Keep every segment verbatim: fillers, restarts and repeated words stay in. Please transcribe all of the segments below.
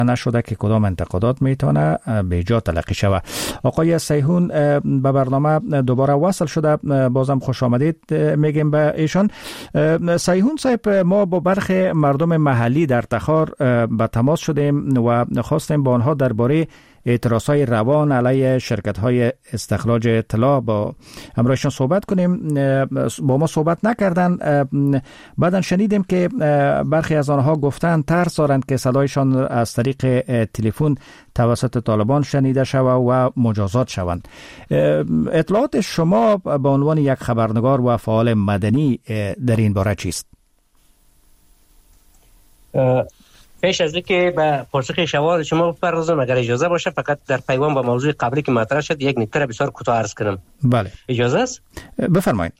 نشده که کدام انتقادات میتونه به جا تلقی شود. آقای سیحون به برنامه دوباره وصل شده، بازم خوش آمدید میگیم به ایشان. سیحون صاحب، ما با برخی مردم محلی در تخار به تماس شدیم و خواستیم با آنها درباره اعتراضهای روان علیه شرکت‌های استخراج طلا با همراهشان صحبت کنیم. با ما صحبت نکردن. بعداً شنیدیم که برخی از آنها گفتن ترس دارند که صدایشان از طریق تلفن توسط طالبان شنیده شود و مجازات شوند. اطلاعات شما به عنوان یک خبرنگار و فعال مدنی در این باره چیست؟ پیش از اینکه به پاسخ سوال شما بپردازم، اگر اجازه باشه فقط در پیوند با موضوع قبلی که مطرح شد یک نکته بسیار کوتاه عرض کنم. بله اجازه است؟ بفرمایید.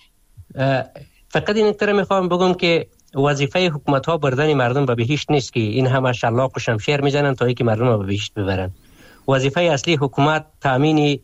فقط این نکته میخوام بگم که وظیفه حکومت ها بردن مردم به بهشت نیست که این همه شلاق و شمشیر میزنن تا اینکه مردم به بهشت ببرن. وظیفه اصلی حکومت تامین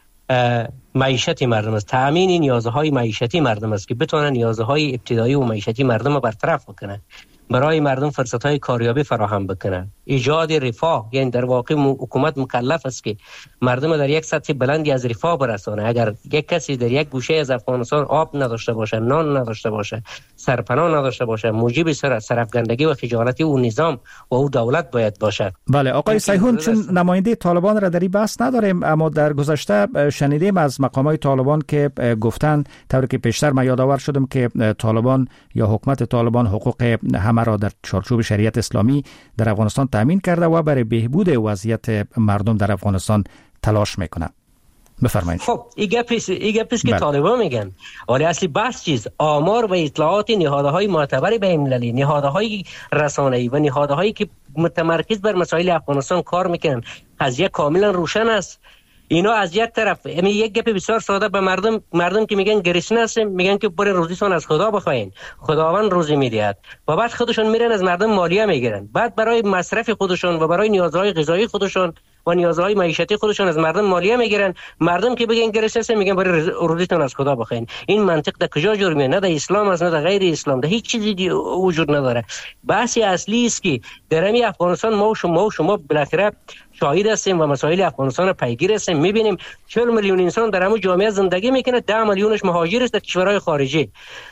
معیشت مردم است، تامین نیازهای معیشتی مردم است که بتونن نیازهای ابتدایی و معیشتی مردم رو برطرف بکنن، برای مردم فرصت‌های کاریابی فراهم بکنن، ایجاد رفاه. یعنی در واقع حکومت مکلف است که مردم در یک سطح بلندی از رفاه برسانه. اگر یک کسی در یک گوشه از افغانستان آب نداشته باشه، نان نداشته باشه، سرپناه نداشته باشه، موجب سر سرفگندگی و خجالتی او نظام و او دولت باید باشد. بله آقای سیحون، چون نماینده طالبان را در این بحث نداریم، اما در گذشته شنیدیم از مقامات طالبان که گفتن، طوری که پیشتر ما یادآور شدم که طالبان یا حکومت طالبان حقوق هم را در چارچوب شریعت اسلامی در افغانستان تامین کرده و برای بهبود وضعیت مردم در افغانستان تلاش میکنه. بفرمایید. خب این گپیست این گپیست که طالبان میگن، ولی اصلی بحث چیز آمار و اطلاعات نهادهای معتبر بین‌المللی، نهادهای رسانه‌ای و نهادهایی که متمرکز بر مسائل افغانستان کار میکنن، قضیه کاملا روشن است. اینا از یک طرف یعنی یک گپ بسیار ساده به مردم مردم که میگن گرسنه هستیم، میگن که برای روزیتون از خدا بخواین، خداوند روزی میدهد، و بعد خودشون میرن از مردم مالیه میگیرن، بعد برای مصرف خودشون و برای نیازهای غذایی خودشون و نیازهای معیشتی خودشون از مردم مالیه میگیرن. مردم که بگن گرسنه هستیم میگن برای روزیتون از خدا بخواین. این منطق در کجا جور میاد؟ نه در اسلام است، نه در غیر اسلام، در هیچ چیزی وجود نداره. بحث اصلی است که در همین افغانستان ما و شما و شما بالاخره شاهد هستیم و مسائل افغانستان پیگیر هستیم. میبینیم چهل میلیون انسان در همون جامعه زندگی میکنه، ده میلیونش مهاجر است در کشورهای خارجی،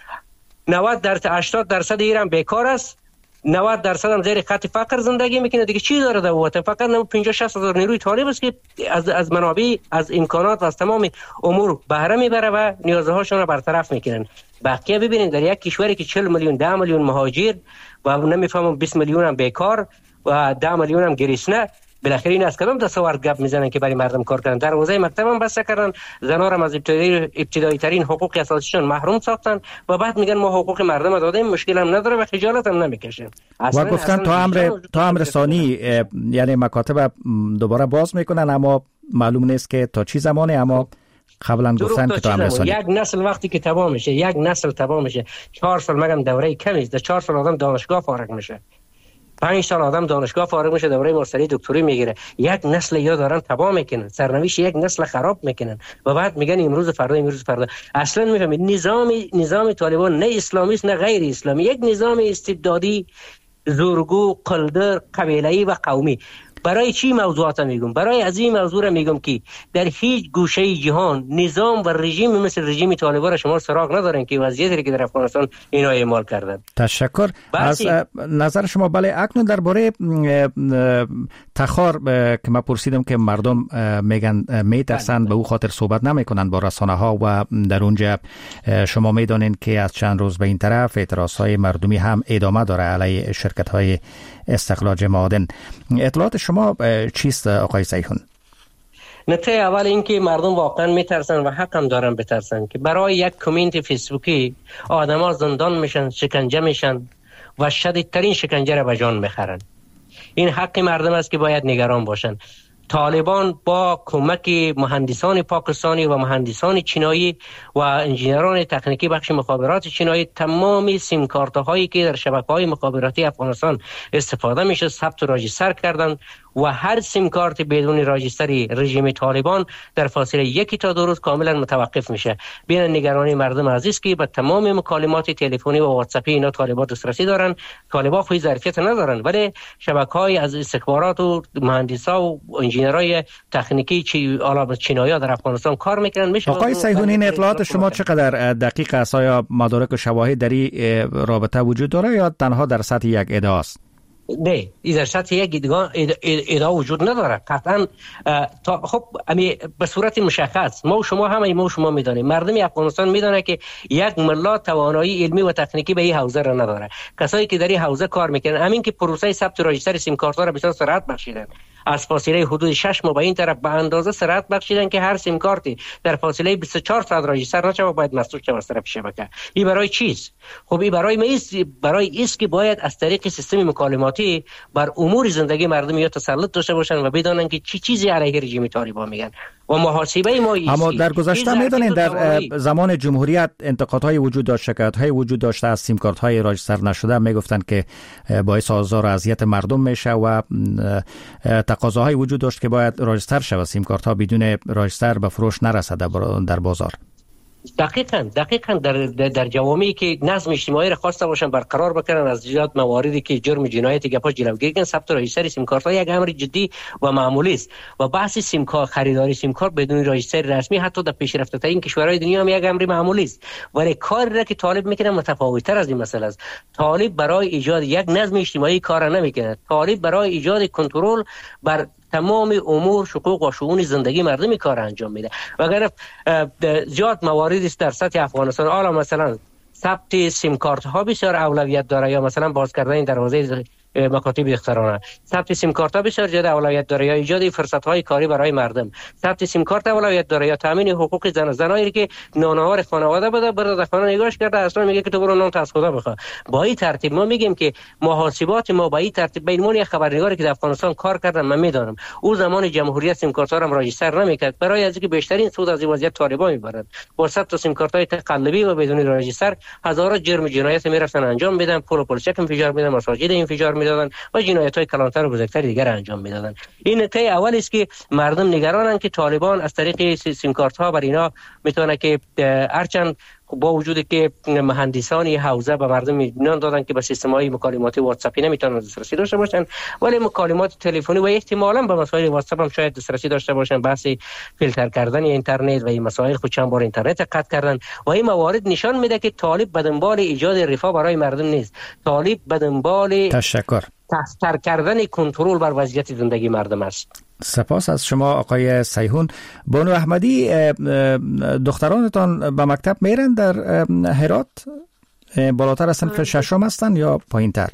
نود درصد هشتاد درصد ایران بیکار است، نود درصد هم زیر خط فقر زندگی میکنه. دیگه چی داره در وطن؟ فقط پنجاه شصت هزار نیروی طالب است که از از منابع، از امکانات و از تمام امور بهره میبره و نیازهاشون رو برطرف میکنن. بقیه ببینید در یک کشوری که چهل میلیون ده میلیون مهاجر و نمیفهمم بیست میلیون هم بیکار و ده میلیون هم گرسنه، بالاخره این از کدام دستاورد گپ میزنن که برای مردم کار کردن؟ دروازه مکتب هم بسته کردن، زنا را از ابتدایی ابتدایی ترین حقوق اساسیشون محروم ساختن و بعد میگن ما حقوق مردم دادیم، مشکل هم نداره و خجالت هم نمیکشیم. و گفتن تا امر تا امر ثانی، یعنی مکاتب دوباره باز میکنن، اما معلوم نیست که تا چی زمانه، اما قبلا گفتن که تا امر ثانی. یک نسل وقتی که تمام میشه، یک نسل تمام میشه، چهار سال مگم دوره کمی است، در چهار سال آدم دانشگاه فارغ میشه، پنج سال آدم دانشگاه فارغ میشه، دوره ماستری دکتری میگیره. یک نسل یا دارن تباه میکنن، سرنوشت یک نسل خراب میکنن و بعد میگن امروز فردا امروز فردا. اصلا میفهمید نظام نظام طالبان نه اسلامی است نه غیر اسلامی، یک نظام استبدادی زورگو قلدر قبیله‌ای و قومی. برای چی موضوعات میگم؟ برای از این موضوع میگم که در هیچ گوشه جهان نظام و رژیم مثل رژیم طالبان را شما سراغ ندارن که وضعیتی که در افغانستان اینا اعمال کردن. تشکر از نظر شما. بله، اکنون درباره تخار که من پرسیدم که مردم میگن میترسن، به او خاطر صحبت نمیکنن با رسانه ها و در اونجا شما میدونین که از چند روز به این طرف اعتراض های مردمی هم ادامه داره علیه شرکت های استخراج معادن. اطلاعات شما چیست آقای سیحون؟ نکته اول این که مردم واقعا میترسن و حق هم دارن بترسن که برای یک کامنت فیسبوکی آدما زندان میشن، شکنجه میشن و شدیدترین شکنجه را به جان میخرن. این حق مردم است که باید نگران باشن. طالبان با کمک مهندسان پاکستانی و مهندسان چینایی و انجینران تکنیکی بخش مخابرات چینایی تمام سیم کارت هایی که در شبکه‌های مخابراتی افغانستان استفاده میشه ثبت و راجستر کردن و هر سیم کارت بدون راجستری رژیم طالبان در فاصله یکی تا دو روز کاملا متوقف میشه. بین نگرانی مردم عزیز که به تمام مکالمات تلفنی و واتساپی اینا طالبان دسترسی دارن. طالبان خود ظرفیت ندارن ولی شبکه‌های از استخبارات و مهندسا و انجینرای تکنیکی چی آلا چینایی در افغانستان کار میکنن. میشه آقای سیحون این اطلاعات شما چقدر دقیق است؟ آیا مدارک و شواهد در این رابطه وجود داره یا تنها در سطح یک ادعا است؟ نه، این در سطح یک ادعا ادعا وجود نداره قطعا. خب امی به صورت مشخص ما و شما هم ما و شما میدانیم، مردم افغانستان میدونه که یک ملت توانایی علمی و تکنیکی به این حوزه را نداره. کسایی که در این حوزه کار میکنن همین که پروسه ثبت راجستر سیم کارت ها را بسیار سرعت بخشیدن، از فاصله حدود شش ماه به این طرف به اندازه سرعت بخشیدن که هر سیم کارتی در فاصله بیست و چهار ساعت راجستر نشه باید مسدود شه از طرف شبکه. این برای چیست؟ خب این برای ما است، برای است که باید از طریق سیستم مکالماتی بر امور زندگی مردم یا تسلط داشته باشن و بدانن که چی چیزی علیه رژیم طالبان میگن و محاسبه ما است. اما در گذشته میدونین در زمان جمهوریت انتقادهای وجود داشت، شکایت‌های وجود داشته از سیم کارت‌های راجستر نشده، میگفتن که باعث آزار و اذیت مردم میشه و تقاضاهای وجود داشت که باید راجستر شود سیم کارت ها، بدون راجستر به فروش نرسد در بازار. دقیقاً دقیقاً در در جوامعی که نظم اجتماعی را خواسته باشن برقرار بکنن از زیاد مواردی که جرم جنایتی گپا جلوگیری کنن، ثبت راجستر سیم کارت ها یک امر جدی و معمولی است و بحث سیم کارت خریداری سیم کارت بدون راجستر رسمی حتی در پیشرفته ترین کشورهای دنیا هم یک امر معمولی است. ولی کاری را که طالب میکنه متفاوت تر از این مسئله است. طالب برای ایجاد یک نظم اجتماعی کار نمیکنه، طالب برای ایجاد کنترل بر تمام امور حقوق و شؤون زندگی مردمی کار انجام میده. وگرنه زیاد مواردی است در سطح افغانستان، حالا مثلا ثبت سیم کارت ها بسیار اولویت داره یا مثلا باز کردن دروازه مکاتب اختراع، ثبت سیم کارت ها بسیار زیاد اولویت داره یا ایجاد فرصت های کاری برای مردم، ثبت سیم کارت اولویت داره یا تامین حقوق زن زنایی که نانوار خانواده بده بره در خانه نگاش کرده اصلا میگه که تو برو نان از خدا بخواه. با این ترتیب ما میگیم که محاسبات ما با این ترتیب بینمون یک خبرنگاری که در افغانستان کار کردن من میدانم او زمان جمهوریت سیم کارت ها را راجستر نمیکرد، برای از اینکه بیشترین سود از این وضعیت طالبان میبرند. با ثبت سیم کارت های تقلبی و بدون راجستر هزارات جرم جنایت میرفتن انجام میدن، پول و پلچک انفجار میدن، مساجد انفجار میدادن و جنایت‌های کلانتر و بزرگتر دیگر انجام میدادن. این نکته اول است که مردم نگرانند که طالبان از طریق سیم کارت ها بر اینا میتونه که هرچند با وجودی که مهندسانی حوزه به مردم اطمینان دادن که به سیستم‌های مکالماتی واتساپی نمیتونن دسترسی داشته باشن، ولی مکالمات تلفنی و احتمالاً به مسائل واتساپ هم شاید دسترسی داشته باشن. بحث فیلتر کردن اینترنت و این مسائل خود چند بار اینترنت قطع کردن و این موارد نشان میده که طالب به دنبال ایجاد رفاه برای مردم نیست، طالب به دنبال تشکر تستر کردن کنترل بر وضعیت زندگی مردم است. سپاس از شما آقای سیحون. بانو احمدی، دخترانتان به مکتب میرن در هرات؟ بالاتر از صنف ششم هستن یا پایین تر؟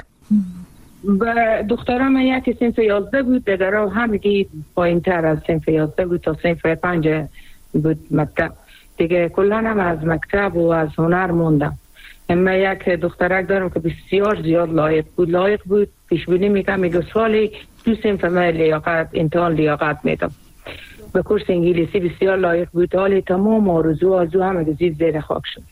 به دختران یکی صنف یازده بود، دیگر همگی پایین تر از صنف یازده بود تا صنف پنج بود مکتب دیگه. کلا هم از مکتب و از هنر موندم. اما یک دخترک دارم که بسیار زیاد لایق بود لایق بود پیش بینی میکنم میگه سوالی دو صنف من لیاقت امتحان لیاقت میدم. به کورس انگلیسی بسیار لایق بود، حالی تمام آرزو آرزو همه گزید زیر خاک شد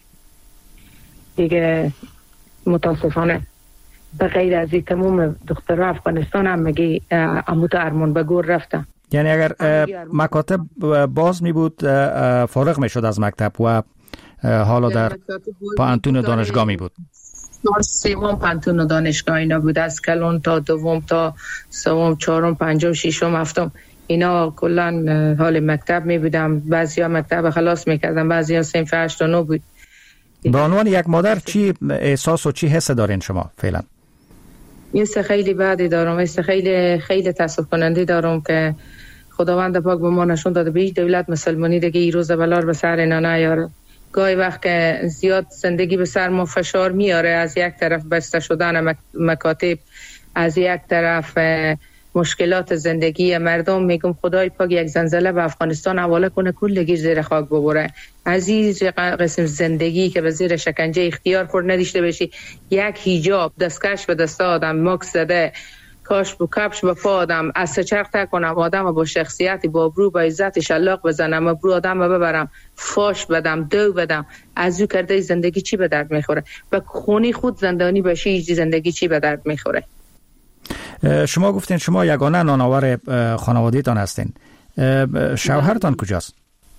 دیگه. متاسفانه به غیر از این تمام دخترها افغانستان هم میگه اموت ارمان به گور رفتن. یعنی اگر مکاتب باز می بود فارغ می شد از مکتب و حالا در پانتون دانشگاه می بود؟ سوم پانتون دانشگاه اینا بود، از کلون تا دوم تا سوم چهارم پنجم ششم هفتم اینا کلا حال مکتب می بودم. بعضیا مکتب خلاص میکردم، بعضیا صنف هشت و نه بود. به عنوان یک مادر چی احساس و چی حس دارین شما فعلا؟ یه سه خیلی بعدی دارم، یه سه خیلی خیلی تاسف کننده دارم که خداوند پاک به ما نشون داده به هیچ دولت مسلمانی دیگه این روز بلار به سر اینا نیاره. گاهی وقت که زیاد زندگی به سر ما فشار میاره، از یک طرف بسته شدن مکاتب، از یک طرف مشکلات زندگی مردم، میگم خدای پاک یک زلزله به افغانستان حواله کنه کلگی زیر خاک ببره. عزیز قسم زندگی که به زیر شکنجه اختیار پر نداشته بشی، یک حجاب دستکش به دست آدم مکس زده کاش با کفش با پا آدم از سچرخ تکنم، آدم با شخصیتی با ابرو با عزت شلاق بزنم، ابرو آدم ببرم، فاش بدم، دو بدم، از او کرده زندگی چی به درد میخوره؟ و خونی خود زندانی باشی زندگی چی به درد میخوره؟ شما گفتین شما یگانه نانآور خانواده‌تان هستین. شوهرتان کجاست؟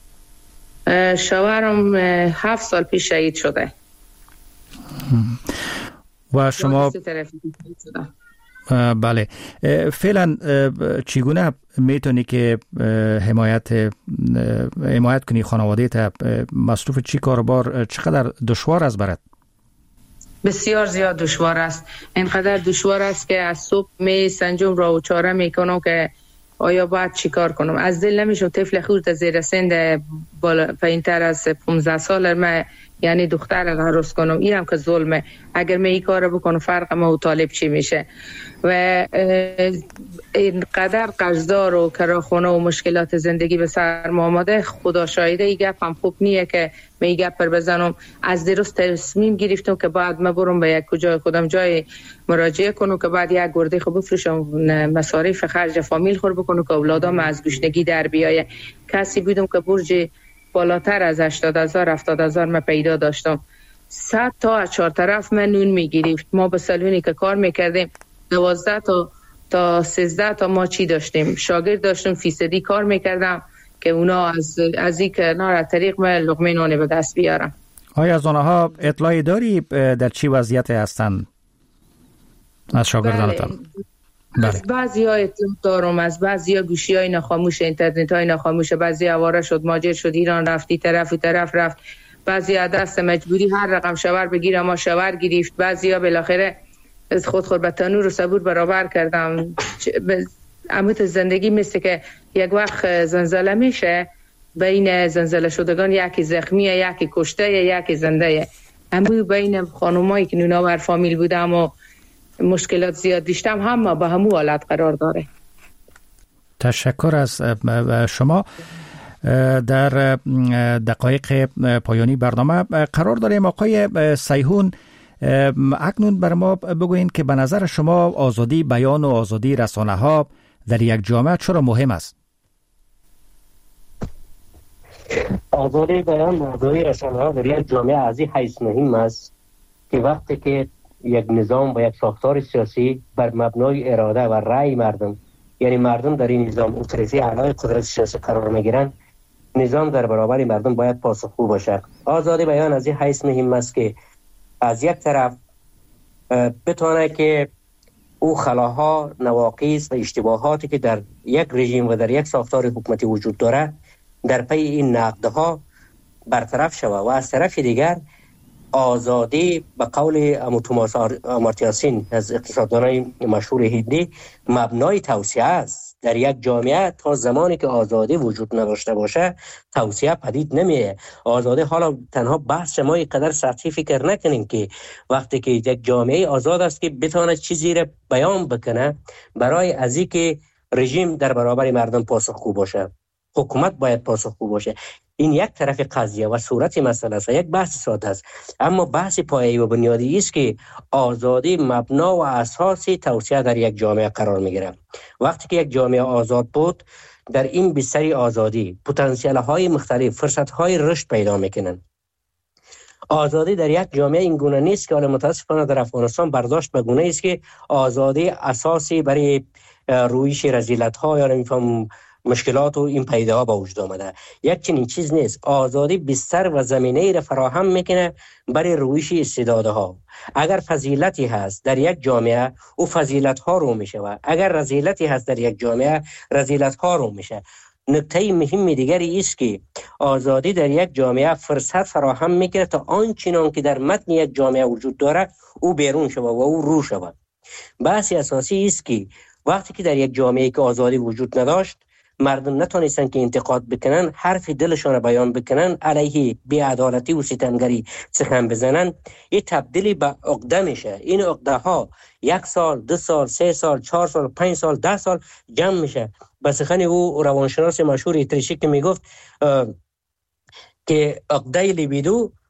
شوهرم هفت سال پیش شهید شده. و شما بله فعلا چگونه میتونی که حمایت حمایت کنی خانواده تا مصروف چی کاربار چقدر دشوار است برات؟ بسیار زیاد دشوار است. اینقدر دشوار است که از صبح می سنجم را و چاره میکنم که آیا باید چی کار کنم. از دل نمیشه طفل خود زیر سن بالا پایینتر از پانزده سال ما یعنی دختر را عروس کنم، اینم که ظلمه. اگر من این کار بکنم فرق ما و طالب چی میشه؟ و اینقدر قرضدار و کراخونه و مشکلات زندگی به سر آمده، خدا شاهده این گپ هم خوب نیه که من این گپ پر بزنم. از دیروز تصمیم گرفتم که بعد من برم به یک کجای خودم جای مراجعه کنم که بعد یک گرده خوب بفروشم، مصارف خرج فامیل خور بکنم که اولادام از گشنگی در بیایه. کسی بودم که برج بالاتر از هشتاد هزار هفتاد هزار من پیدا داشتم. صد تا از چهار طرف من نون میگیریم. ما به سالونی که کار میکردیم دوازده تا تا سیزده تا ما چی داشتیم، شاگرد داشتم فیصدی کار میکردم که اونا از از این کنار از طریق من لقمه نان به دست بیارم. آیا از آنها اطلاعی داری در چی وضعیت هستند از شاگردانتان؟ بله. از بعضی ها اطلاع دارم، از بعضی ها گوشی های ناخاموش، اینترنت های ناخاموش، بعضی آواره شد ماجر شد ایران رفتی طرف و طرف رفت، بعضی ها دست مجبوری هر رقم شاور بگیرم ما شاور گرفت، بعضی ها بالاخره از خود خود به تنور و صبور برابر کردم. امیت زندگی مثل که یک وقت زنزله میشه، بین زنزله شدگان یکی زخمیه یکی کشته یکی زنده. اما بین خانومایی که نوناور فامیل بودم و مشکلات زیاد داشتم هم با همو حالت قرار داره. تشکر از شما. در دقایق پایانی برنامه قرار داریم. آقای سیحون، اکنون بر ما بگوین که به نظر شما آزادی بیان و آزادی رسانه ها در یک جامعه چرا مهم است؟ آزادی بیان و آزادی رسانه ها در یک جامعه از این حیث مهم است که وقتی که یک نظام و یک ساختار سیاسی بر مبنای اراده و رأی مردم، یعنی مردم در این نظام اتریتی اعلای قدرت سیاسی قرار میگیرند، نظام در برابر مردم باید پاسخگو باشه. آزادی بیان از این حیث مهم است که از یک طرف بتونه که او خلاها، نواقص و اشتباهاتی که در یک رژیم و در یک ساختار حکومتی وجود داره در پی این نقدها برطرف شود و از طرف دیگر آزادی به قول توماس آمارتیا سین از اقتصاددانای مشهور هندی مبنای توسعه است. در یک جامعه تا زمانی که آزادی وجود نداشته باشه توسعه پدید نمیه. آزادی حالا تنها بحث ما اینقدر سطحی فکر نکنیم که وقتی که یک جامعه آزاد است که بتونه چیزی را بیان بکنه برای از اینکه رژیم در برابر مردم پاسخگو باشه، حکومت باید پاسخگو باشه. این یک طرف قضیه و صورت مسئله است و یک بحث ساده است، اما بحث پایه‌ای و بنیادی است که آزادی مبنا و اساس توسعه در یک جامعه قرار میگیره. وقتی که یک جامعه آزاد بود، در این بستر آزادی پتانسیل های مختلف، فرصت های رشد پیدا میکنن. آزادی در یک جامعه این گونه نیست که متاسفانه در افغانستان برداشت به گونه است که آزادی اساسی برای رویش رذیلت ها یا نمیفهم مشکلات و این پیدا ها با وجود آمده. یک چنین چیز نیست. آزادی بستر و زمینه را فراهم میکنه برای رویش استعدادها. اگر فضیلتی هست در یک جامعه او فضیلت ها رو میشه، اگر رذیلتی هست در یک جامعه رذیلت ها رو میشه. نکته مهم دیگری است که آزادی در یک جامعه فرصت فراهم میکنه تا آنچنان که در متن یک جامعه وجود داره او بیرون شود و او رو شود. بحث اساسی است که وقتی که در یک جامعه که آزادی وجود نداشت، مردم نتونستن که انتقاد بکنن، حرف دلشون رو بیان بکنن، علیه بی‌عدالتی و ستمگری سخن بزنن، این تبدیل به عقده میشه. این عقده ها یک سال، دو سال، سه سال، چهار سال، پنج سال، ده سال جمع میشه. به سخن او روانشناس مشهور اتریشی که میگفت که عقده لیبیدو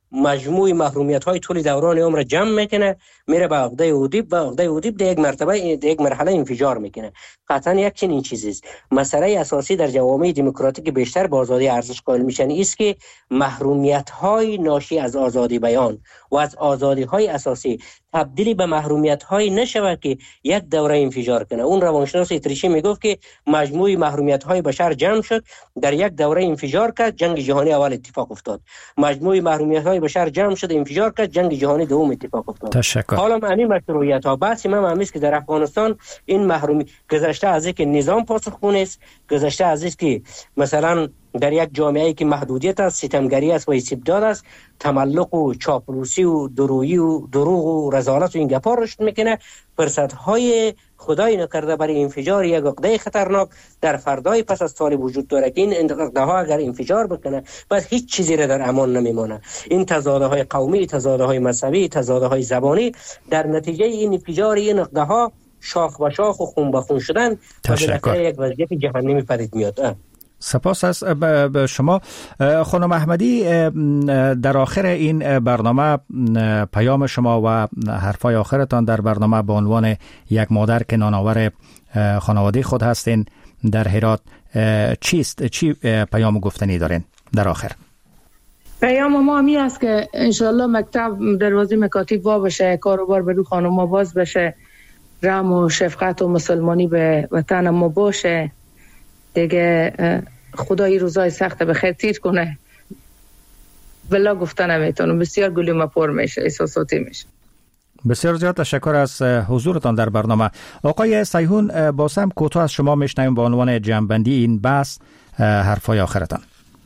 مجموع محرومیت های طول دوران عمر جمع میکنه، میره به عقده اودیب و عقده اودیب در یک مرتبه در یک مرحله انفجار میکنه. قطعا یک چنین چیزی است. مسئله اساسی در جوامع دموکراتیک بیشتر با آزادی ارزش قائل میشن است که محرومیت های ناشی از آزادی بیان و از آزادی های اساسی تبدیل به محرومیت های نشود که یک دوره انفجار کنه. اون روانشناس اتریشی میگفت که مجموع محرومیت های بشر جمع شد، در یک دوره انفجار کرد، جنگ جهانی اول اتفاق افتاد. مجموع محرومیت های بشر جمع شد، انفجار کرد، جنگ جهانی دوم اتفاق افتاد. تشکر. حالا معنی مشروعیت ها بحث من هم است که در افغانستان این محرومی گذشته از اینکه نظام پاسخگو است، گذشته از اینکه مثلا در یک جامعه‌ای که محدودیت است، ستمگری است و استبداد است، تملق و چاپلوسی و درویی و دروغ و رذالت و این گپا رشد میکنه، فرصت‌های خدای نکرده برای انفجار یک عقده خطرناک در فردای پس از سال وجود داره که این عقده ها اگر انفجار بکنه بعد هیچ چیزی را در امان نمیمونه. این تضادهای قومی، تضادهای مذهبی، تضادهای زبانی در نتیجه این انفجار این عقده ها شاخ به شاخ و خون به خون شدن و بالاخره یک وضعیت جهنمی پدید میاد. سپاس از شما خانم احمدی. در آخر این برنامه پیام شما و حرفای آخرتان در برنامه به عنوان یک مادر که نانآور خانواده خود هستین در هرات چیست؟ چی پیام گفتنی دارین در آخر؟ پیام ما همی است که انشالله مکتب دروازه مکاتب وا بشه، کاروبار برو خانوما باز بشه، رحم و شفقت و مسلمانی به وطن ما باشه دیگه. خدای روزای سخت به خیر تیر کنه. بلا گفتن نمیتونم، بسیار گلوم پر میشه، احساساتی میشه. بسیار زیاد تشکر از حضورتان در برنامه. آقای سیحون، بازم کوتاه از شما میشنویم به عنوان جمع‌بندی این بحث حرفای آخرتان.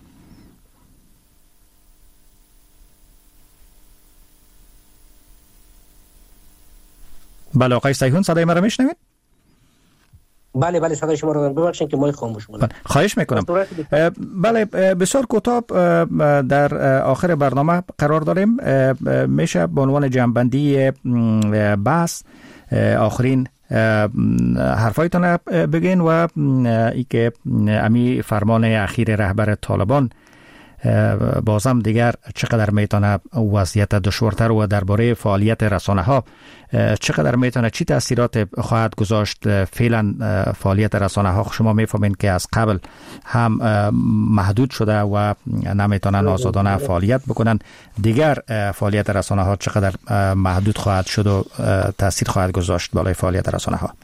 بله آقای سیحون، صدای مرا میشنوید؟ بله بله صدای شما رو ببخشید که مایک خاموش بود. خواهش میکنم. بله بسیار کوتاه در آخر برنامه قرار داریم. میشه به عنوان جمع‌بندی بحث آخرین حرفایتان بگین و ای که امی فرمان اخیر رهبر طالبان بازم دیگر چقدر میتونه وضعیت دشوارتر و درباره فعالیت رسانه ها چقدر میتونه چی تاثیرات خواهد گذاشت؟ فعلا فعالیت رسانه ها شما میفهمین که از قبل هم محدود شده و نمیتونن آزادانه فعالیت بکنن، دیگر فعالیت رسانه ها چقدر محدود خواهد شد و تاثیر خواهد گذاشت بالای فعالیت رسانه ها؟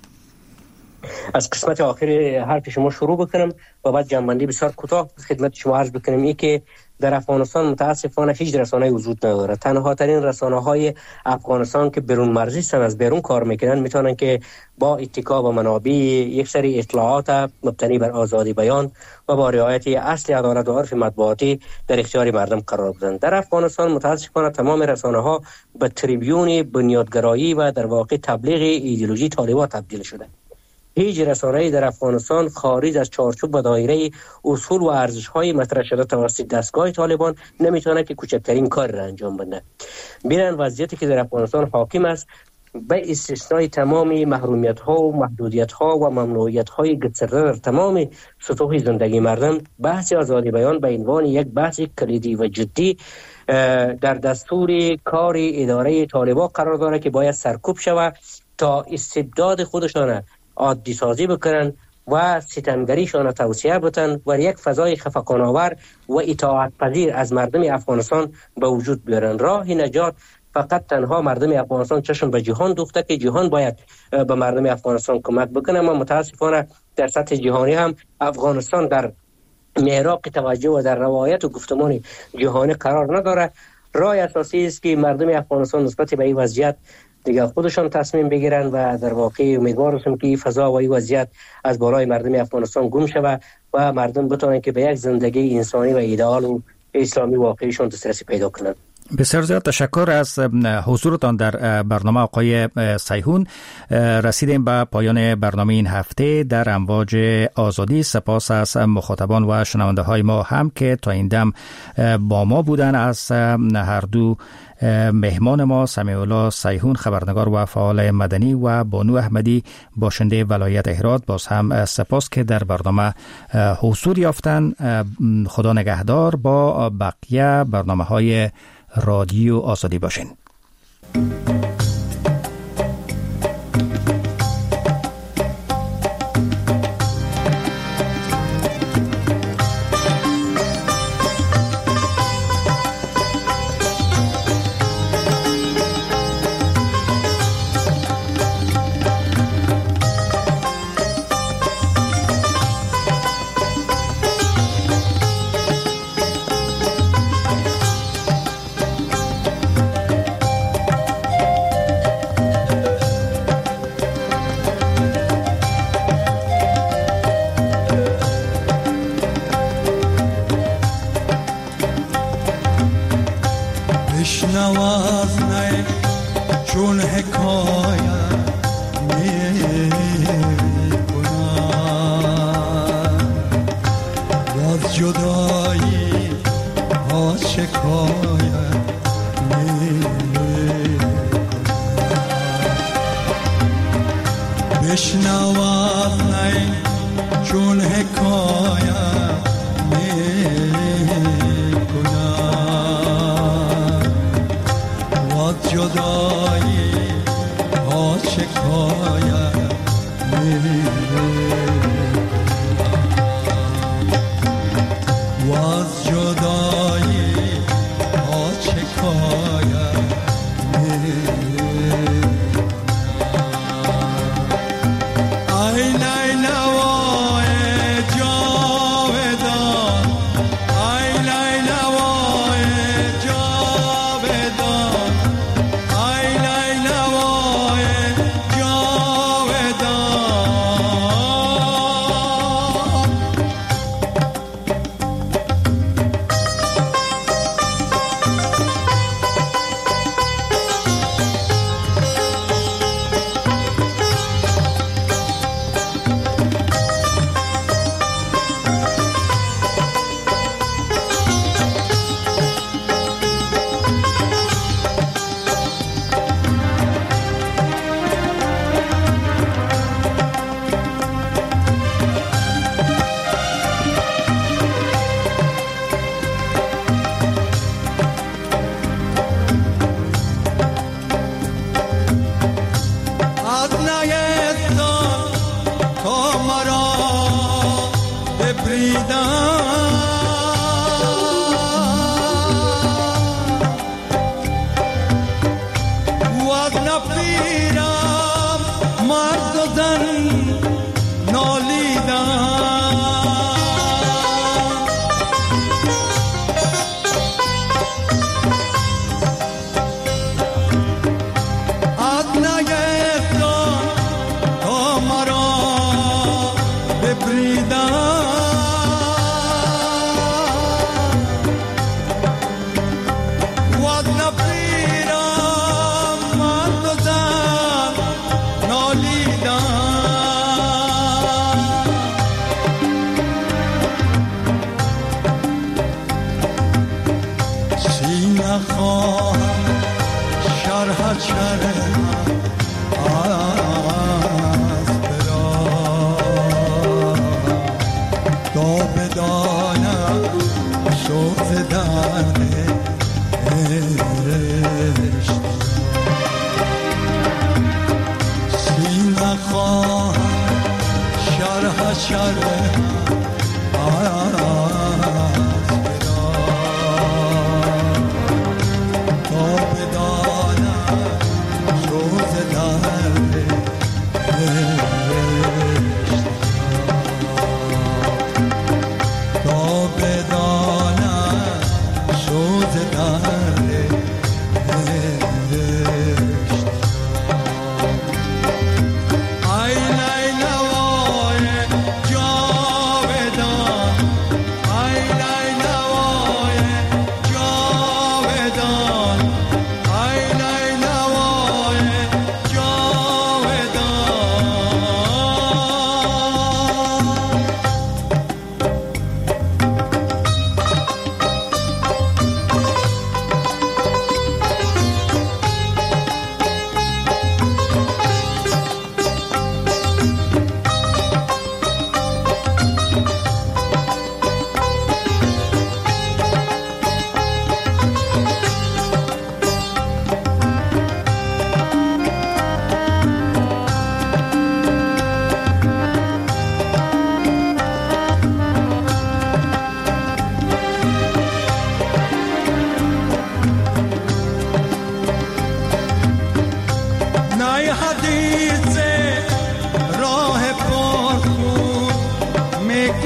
از قسمت آخر حرف شما شروع بکنم و بعد جنبندی بسیار کوتاه خدمت شما عرض بکنم. این که در افغانستان متاسفانه هیچ رسانه‌ای وجود نداره. تنها ترین رسانه‌های افغانستان که بیرون مرزی هستند، از بیرون کار میکنن، میتونن که با اتکا به منابع یک سری اطلاعات مبتنی بر آزادی بیان و با رعایت اصل عدالت و عرف مطبوعاتی در اختیار مردم قرار بدن. در افغانستان متاسفانه تمام رسانه‌ها به تریبیون بنیادگرایی و در واقع تبلیغ ایدئولوژی طالبان تبدیل شده. هیچ رسانه‌ای در افغانستان خارج از چارچوب و دایره اصول و ارزش‌های مطرح شده توسط دستگاه طالبان نمیتونه که کوچکترین کار را انجام بده. ببینن وضعیتی که در افغانستان حاکم است به استثنای تمام محرومیت‌ها و محدودیت‌ها و ممنوعیت‌های گسترده در تمام سطوح زندگی مردم، بحث آزادی بیان به عنوان یک بحث کلیدی و جدی در دستور کار اداره طالبان قرار داره که باید سرکوب شود تا استبداد خودشان عادی سازی بکنن و ستمگریشان توسعه بدن و یک فضای خفقان‌آور و اطاعت پذیر از مردم افغانستان به وجود بیارن. راه نجات فقط تنها مردم افغانستان چشم به جهان دوخته که جهان باید به مردم افغانستان کمک بکنه. اما متاسفانه در سطح جهانی هم افغانستان در محراق توجه و در روایت و گفتمان جهانی قرار نداره. راه اساسی است که مردم افغانستان نسبت به این وضعیت دیگه خودشان تصمیم بگیرن و در واقع امیدوار هستم که این فضا و این وضعیت از بالای مردم افغانستان گم شود و مردم بتونن که به یک زندگی انسانی و ایدئال و اسلامی واقعیشون دسترسی پیدا کنند. بسیار زیاد تشکر از حضورتان در برنامه آقای سیحون. رسیدیم به پایان برنامه این هفته در امواج آزادی. سپاس از مخاطبان و شنونده های ما هم که تا این دم با ما بودن. از هر دو مهمان ما سمیع الله سیحون خبرنگار و فعال مدنی و بانو احمدی باشنده ولایت هرات باز هم سپاس که در برنامه حضور یافتن. خدا نگهدار. با بقیه برنامه های رادیو آزادی باشین.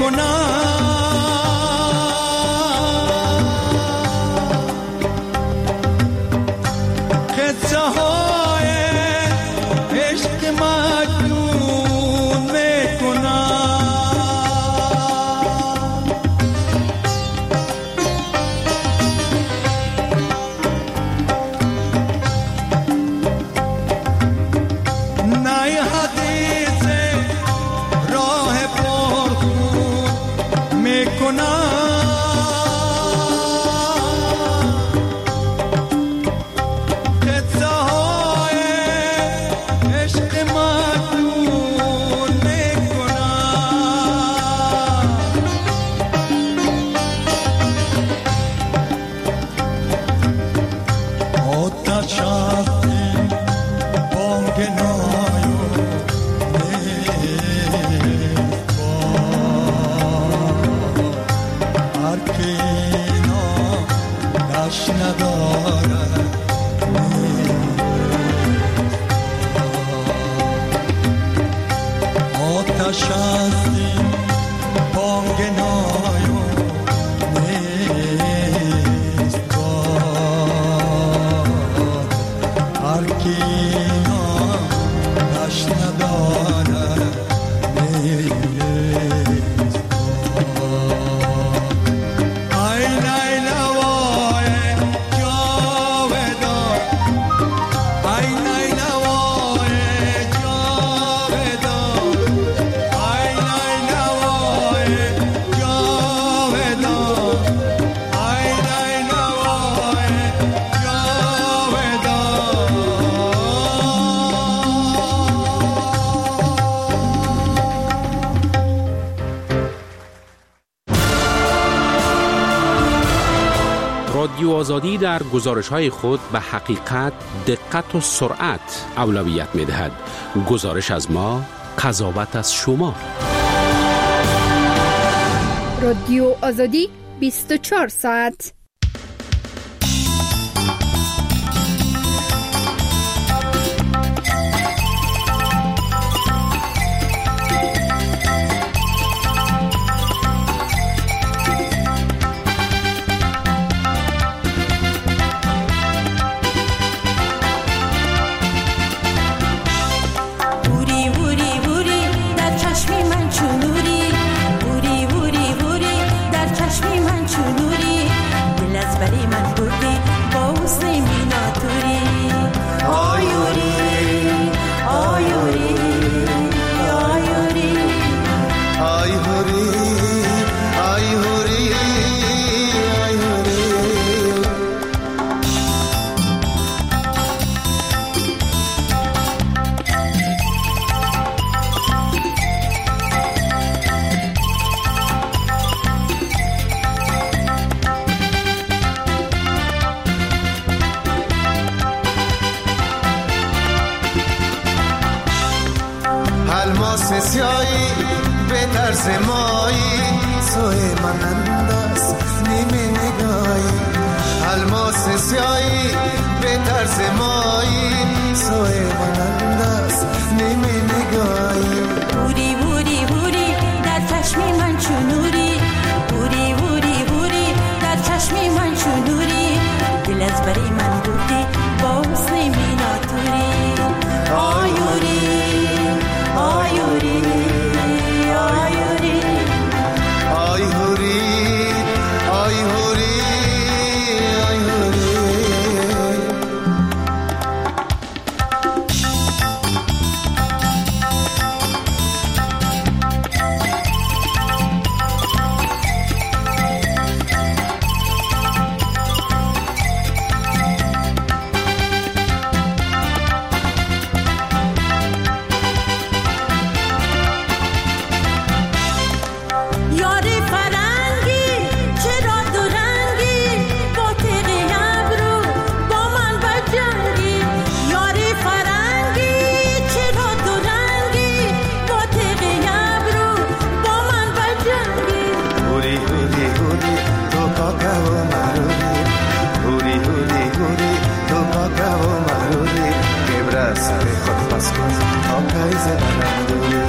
رادیو آزادی در گزارش‌های خود به حقیقت، دقت و سرعت اولویت می‌دهد. گزارش از ما، قضاوت از شما. رادیو آزادی بیست و چهار ساعت. سیایی به طرز مایی سوی مانند است نیمه نگاهی الماس سیایی به طرز مایی سوی مانند است نیمه نگاهی بوری بوری بوری در چشم من چون نوری بوری بوری بوری در چشم من چون نوری دل از بری من بودی با حسن میناتوری آیوری آیوری آیوری آیوری آیوری خود پس کن آن پاییز من